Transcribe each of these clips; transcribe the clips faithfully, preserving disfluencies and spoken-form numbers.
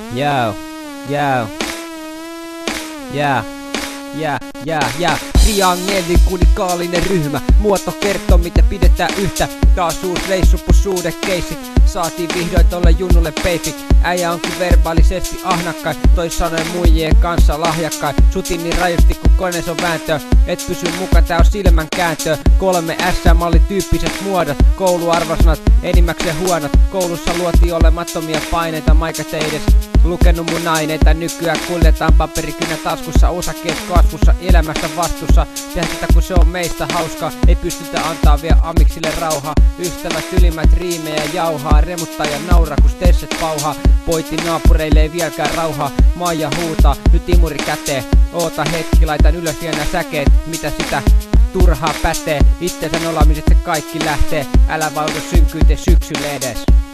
Joo, joo. Jää, jää, jää, jää. Triangelin kuninkaallinen ryhmä. Muoto kertoo mitä pidetään yhtä. Taas uusi reissupussuudekeissi. Saatiin vihdoin tolle junnulle peipik. Äijä onkin verbaalisesti ahnakkain. Toi sanoen muijien kanssa lahjakkain. Sutin niin rajusti kun konees on vääntöä. Et pysy mukaan, tää on silmän kääntöä. Kolme S-malli tyyppiset muodot. Kouluarvosanat enimmäkseen huonot. Koulussa luotiin olemattomia paineita. Maikat ei edes lukenut mun aineita. Nykyään kuljetaan paperikynä taskussa. Osakkeet kasvussa, elämästä vastuussa. Tehdä sitä kun se on meistä hauskaa. Ei pystytä antaa vielä amiksille rauhaa. Ystävät ylimmät riimejä jauhaa. Remuttaa ja nauraa kun stesset pauhaa. Poitin naapureille ei vieläkään rauhaa. Maija huutaa, nyt imuri käteen. Oota hetki, laitan ylös vielä säkeet. Mitä sitä turhaa pätee. Itsensä nolaamiset se kaikki lähtee. Älä vaudu synkyyteen syksylle edes.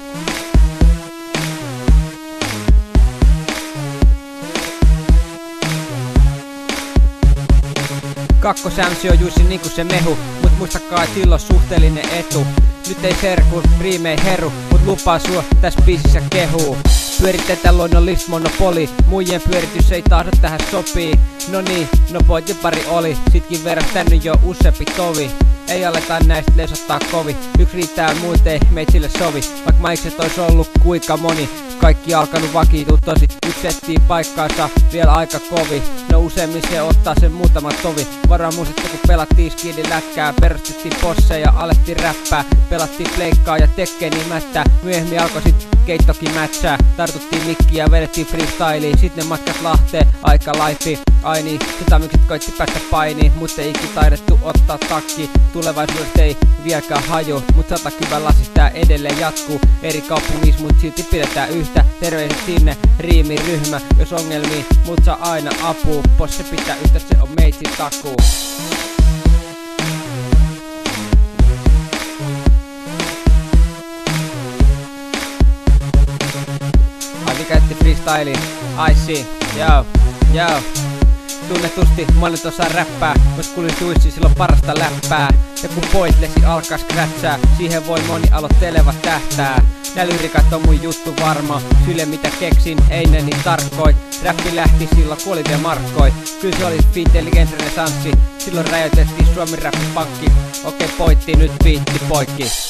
Kakkosämsi on Jussi niinku se mehu. Mut muistakaa et silloin suhteellinen etu. Nyt ei serku, riimei heru. Mut lupaa sua täs biisissä kehuu. Pyöritetään luonnollista monopoli. Muijien pyöritys ei tahdo tähän sopii. No niin, no pointti pari oli. Sitkin verran tänny jo useampi tovi. Ei aleta näistä lesottaa kovi. Yks riittää muut ei meitsille sovi. Vaik maikset ois ollut kuinka moni. Kaikki alkanut vakiituu tosi. Yks etsii paikkaansa vielä aika kovi. No useimmin se ottaa sen muutama tovi. Varmaan että kun pelattiin skidin lätkää. Perustettiin posseja, alettiin räppää. Pelattiin pleikkaa ja tekkeeni mättää. Myöhemmin alkoi sit keittokin mätsää. Tartuttiin mikkiä ja vedettiin freestyliin. Sit ne matkat Lahteen aika laifi. Ai niin, sitä mykset koitti päästä painiin. Mut ei ikin taidettu ottaa takki. Tulevaisuudesta ei vieläkään haju. Mut satakymmenen lasis tää edelleen jatkuu. Eri kaupungissa mut silti pidetään yhtä. Terveiset sinne, riimiryhmä. Jos ongelmii, mut saa aina apuu. Posse pitää yhtä, se on meitsin takuu. Ai mikä etti freestyliin? I see, joo, joo. Tunnetusti monet osaa räppää, mut kulin tuissi silloin parasta läppää. Ja kun pointlesi alkaa skrätsää, siihen voi moni aloitteleva tähtää. Nää lyrikat on mun juttu varma, sille mitä keksin, ei ne niin tarkkoi. Räppi lähti silloin kun oli vielä markkoi. Kyllä se oli intelligent renesanssi, silloin räjäytettiin Suomi räppipankki. Okei pointti, nyt viitti poikki.